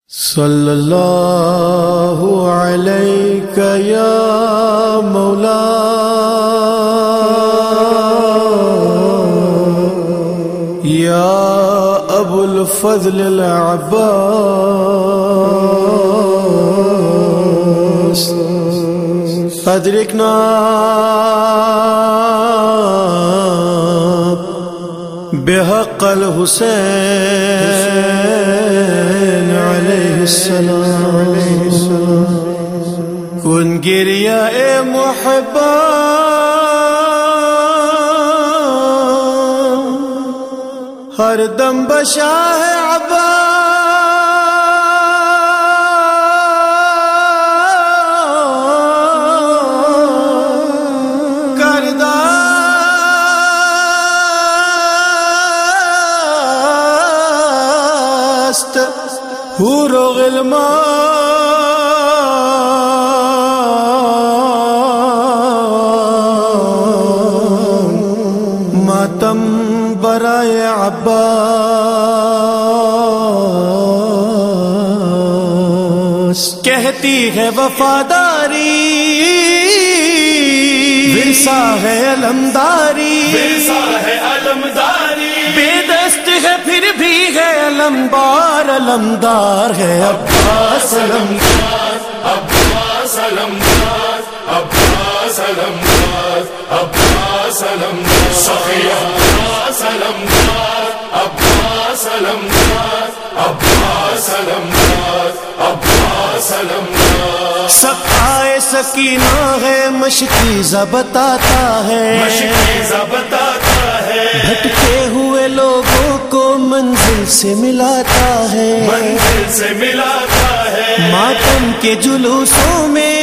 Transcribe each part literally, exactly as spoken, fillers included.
صلی اللہ علیک یا مولا یا ابو الفضل العباس ادرکنا بحق الحسین علیہ السلام کن گریہ اے محبا ہر دم بشاہ عباس کردہ حور و غلمان ماتم برائے عباس کہتی ہے وفاداری ورثہ ہے علمداری ورثہ ہے علمداری بے دست ہے پھر بھی ہے علمبار علمدار ہے عباس علمدار عباس علمدار عباس علمدار عباس علمدار صفیہ عباس علمدار عباس علمدار عباس علمدار عباس علمدار سقائے سکینہ ہے مشکیزہ بتاتا ہے مشکیزہ بتاتا ہے بھٹکے ہوئے لوگوں کو منزل سے ملاتا ہے منزل سے ملاتا ہے ماتم کے جلوسوں میں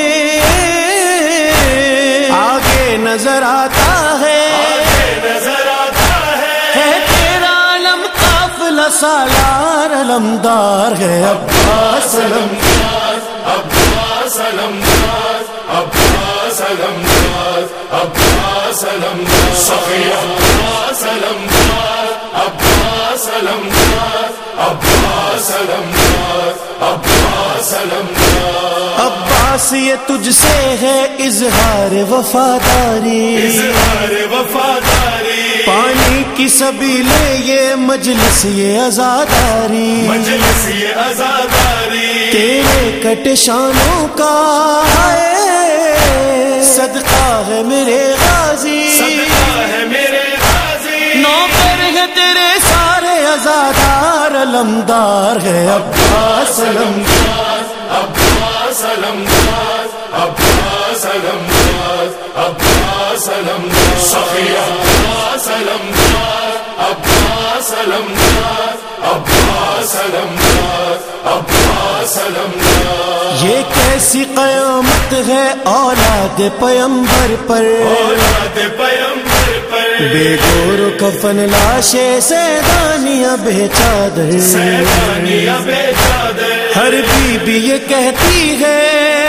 آگے نظر آتا ہے آگے نظر آتا ہے ہے تیرا علم قافلہ سالار علمدار ہے عباس علمدار عباس علمدار عباس علمدار عباس علمدار صفیہ عباس علمدار عباس علمدار عباس علمدار عباس علمدار عباس یہ تجھ سے ہے اظہار وفاداری اظہار وفاداری پانی کی سبیلے یہ مجلس یہ عزاداری مجلس یہ عزاداری تیرے کٹ شانوں کا ہے صدقہ ہے میرے غازی صدقہ ہے میرے غازی نوکر ہے تیرے سارے عزادار علمدار ہے عباس علمدار عباس علمدار عباس علمدار عباس علمدار صفیہ عباس علمدار عباس علمدار عباس علمدار عباس علمدار یہ کیسی قیامت ہے اولاد پیمبر پر اولاد پیمبر پر بے گور و کفن لاشے سیدانیاں بے چادر سیدانیاں بے چادر ہر بی بی یہ کہتی ہے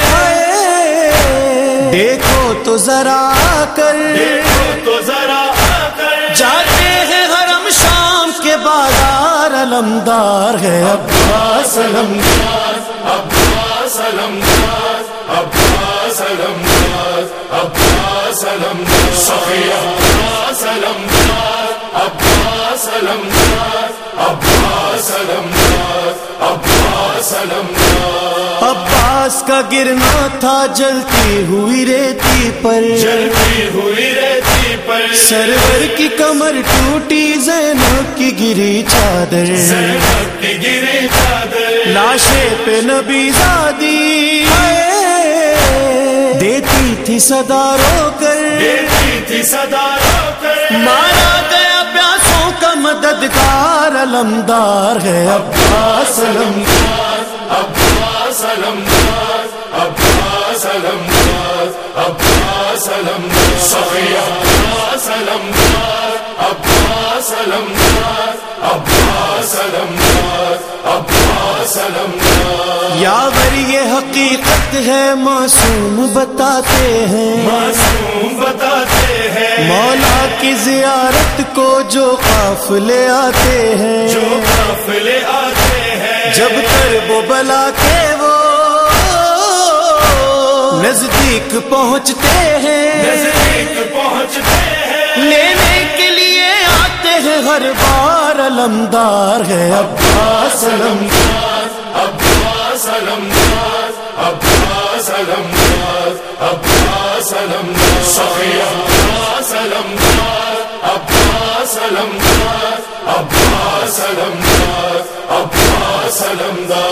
دیکھو تو ذرا آ کر دیکھو تو ذرا آ کر جاتے ہیں حرم شام کے بازار علمدار ہے عباس علمدار عباس علمدار عباس علمدار عباس علمدار صفیہ عباس علمدار عباس علمدار عباس علمدار عباس علمدار عباس کا گرنا تھا جلتی ہوئی ریتی پر جلتی ہوئی ریتی پر سرور کی کمر ٹوٹی زینب کی گری چادر زینب کی گری چادر لاشے پہ نبی زادی دیتی تھی صدا رو کر دیتی تھی صدا رو کر مارا گیا پیاسوں کا مددگار علمدار ہے عباس علمدار عباس علمدار عباس علمدار عباس علمدار صفیہ عباس علمدار عباس علمدار عباس علمدار عباس علمدار یاور یہ حقیقت ہے معصوم بتاتے ہیں معصوم بتاتے ہیں مولا کی زیارت کو جو قافلے آتے ہیں جو قافلے آتے ہیں جب کرب و بلا کے وہ نزدیک پہنچتے ہیں نزدیک پہنچتے ہیں لینے کے لیے آتے ہیں ہر بار علمدار ہے عباس علمدار عباس علمدار عباس علمدار عباس علمدار سخی عباس علمدار عباس علمدار عباس علمدار عباس علمدار